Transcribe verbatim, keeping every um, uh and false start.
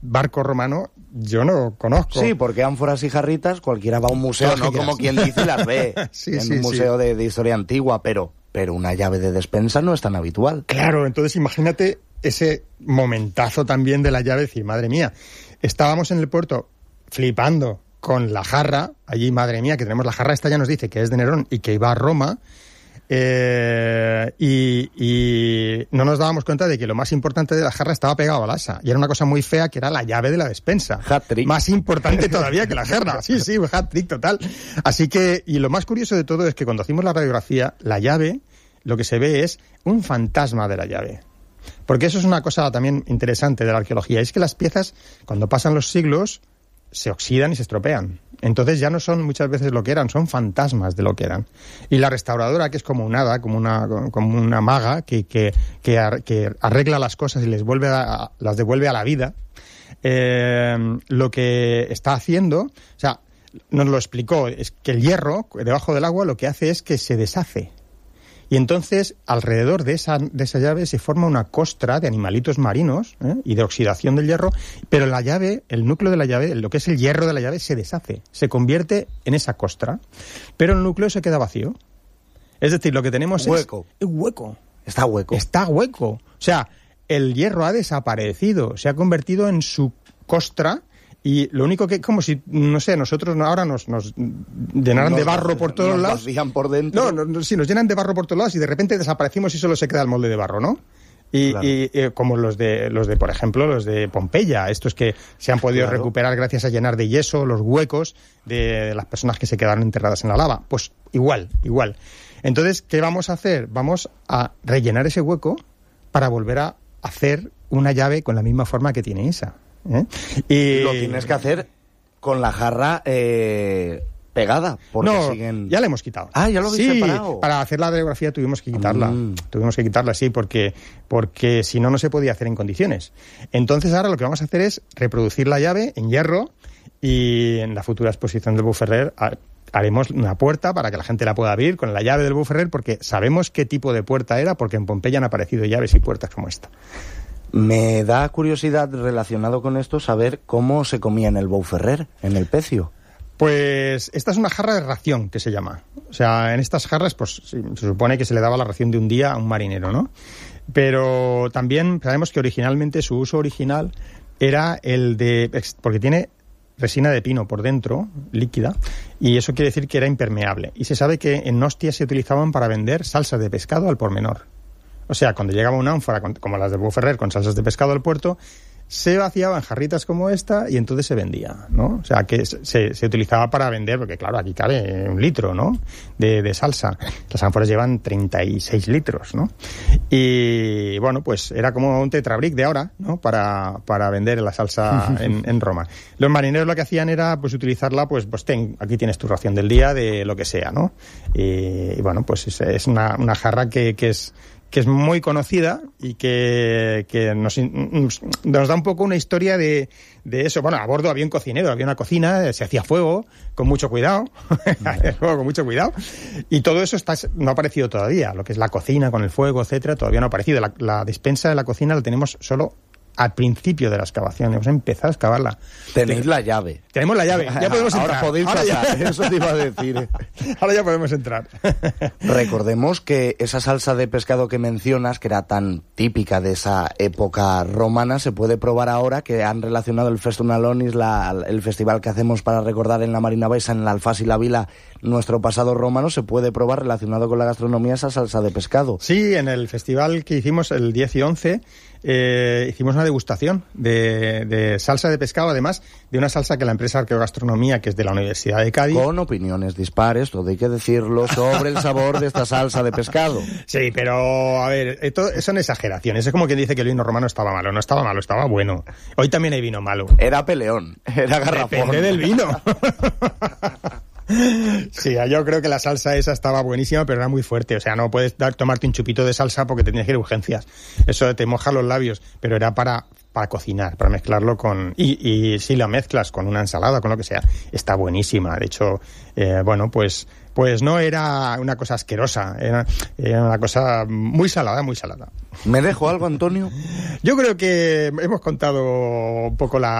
barco romano yo no conozco. Sí, porque ánforas y jarritas cualquiera va a un museo, no como quien dice las ve sí, en sí, un museo sí. de, de historia antigua, pero, pero una llave de despensa no es tan habitual. Claro, entonces imagínate ese momentazo también de la llave, decir, madre mía, estábamos en el puerto flipando con la jarra, allí, madre mía, que tenemos la jarra, esta ya nos dice que es de Nerón y que iba a Roma, eh, y, y no nos dábamos cuenta de que lo más importante de la jarra estaba pegado al asa, y era una cosa muy fea que era la llave de la despensa. Hat-trick. Más importante todavía que la jarra, sí, sí, hat-trick total. Así que, y lo más curioso de todo es que cuando hacemos la radiografía, la llave, lo que se ve es un fantasma de la llave. Porque eso es una cosa también interesante de la arqueología, es que las piezas, cuando pasan los siglos, se oxidan y se estropean. Entonces ya no son muchas veces lo que eran, son fantasmas de lo que eran. Y la restauradora, que es como un hada, como una, como una maga, que, que, que, ar, que arregla las cosas y les vuelve a, las devuelve a la vida, eh, lo que está haciendo, o sea, nos lo explicó, es que el hierro, debajo del agua, lo que hace es que se deshace. Y entonces, alrededor de esa, de esa llave se forma una costra de animalitos marinos, ¿eh? y de oxidación del hierro, pero la llave, el núcleo de la llave, lo que es el hierro de la llave, se deshace, se convierte en esa costra, pero el núcleo se queda vacío. Es decir, lo que tenemos hueco. es un hueco. Está hueco. Está hueco. O sea, el hierro ha desaparecido, se ha convertido en su costra. Y lo único que, como si, no sé, nosotros ahora nos, nos llenaran nos, de barro por todos nos lados. Nos por dentro. No, no, sí, nos llenan de barro por todos lados y de repente desaparecimos y solo se queda el molde de barro, ¿no? Y, claro. y eh, como los de, los de, por ejemplo, los de Pompeya, estos que se han podido claro. recuperar gracias a llenar de yeso los huecos de las personas que se quedaron enterradas en la lava. Pues igual, igual. Entonces, ¿qué vamos a hacer? Vamos a rellenar ese hueco para volver a hacer una llave con la misma forma que tiene esa. ¿Eh? Y lo tienes que hacer con la jarra eh, pegada, porque no, siguen... ya la hemos quitado. Ah, ya lo habéis sí, separado. Para hacer la radiografía tuvimos que quitarla. Mm. Tuvimos que quitarla, sí, porque, porque si no, no se podía hacer en condiciones. Entonces ahora lo que vamos a hacer es reproducir la llave en hierro y en la futura exposición del Bourg-Ferrer haremos una puerta para que la gente la pueda abrir con la llave del Bourg-Ferrer, porque sabemos qué tipo de puerta era, porque en Pompeya han aparecido llaves y puertas como esta. Me da curiosidad relacionado con esto saber cómo se comía en el Bourg-Ferrer, en el Pecio. Pues esta es una jarra de ración, que se llama. O sea, en estas jarras pues se supone que se le daba la ración de un día a un marinero, ¿no? Pero también sabemos que originalmente su uso original era el de... porque tiene resina de pino por dentro, líquida, y eso quiere decir que era impermeable. Y se sabe que en Ostia se utilizaban para vender salsas de pescado al por menor. O sea, cuando llegaba una ánfora, como las de Bourg-Ferrer, con salsas de pescado al puerto, se vaciaba en jarritas como esta y entonces se vendía, ¿no? O sea, que se, se utilizaba para vender, porque claro, aquí cabe un litro, ¿no? De, de salsa. Las ánforas llevan treinta y seis litros, ¿no? Y bueno, pues era como un tetrabric de ahora, ¿no? Para, para vender la salsa en, en Roma. Los marineros lo que hacían era, pues, utilizarla, pues, pues ten, aquí tienes tu ración del día de lo que sea, ¿no? Y, y bueno, pues es, es una, una jarra que, que es... que es muy conocida y que, que nos, nos da un poco una historia de, de eso. Bueno, a bordo había un cocinero, había una cocina, se hacía fuego, con mucho cuidado, fuego con mucho cuidado, y todo eso está, no ha aparecido todavía. Lo que es la cocina con el fuego, etcétera, todavía no ha aparecido. La, la despensa de la cocina la tenemos solo al principio de la excavación. Hemos empezado a excavarla. Tenéis la llave. Tenemos la llave. Ya podemos Ahora entrar. podéis Ahora pasar. ya... Eso te iba a decir. Ahora ya podemos entrar. Recordemos que esa salsa de pescado que mencionas, que era tan típica de esa época romana, se puede probar ahora, que han relacionado el Festum Alonis, la, el festival que hacemos para recordar en la Marina Baixa, en la Alfás y la Vila, nuestro pasado romano. Se puede probar relacionado con la gastronomía esa salsa de pescado. Sí, en el festival que hicimos el diez y once... Eh, hicimos una degustación de, de salsa de pescado, además de una salsa que la empresa Arqueogastronomía, que es de la Universidad de Cádiz... Con opiniones dispares, todo hay que decirlo, sobre el sabor de esta salsa de pescado. Sí, pero, a ver, esto, son exageraciones. Es como quien dice que el vino romano estaba malo. No estaba malo, estaba bueno. Hoy también hay vino malo. Era peleón, era garrafón. Depende del vino. Sí, yo creo que la salsa esa estaba buenísima, pero era muy fuerte. O sea, no puedes dar, tomarte un chupito de salsa porque te tienes que ir a urgencias. Eso te moja los labios, pero era para, para cocinar, para mezclarlo con... Y, y si la mezclas con una ensalada, con lo que sea, está buenísima. De hecho, eh, bueno, pues... Pues no era una cosa asquerosa, era, era una cosa muy salada, muy salada. ¿Me dejo algo, Antonio? Yo creo que hemos contado un poco la...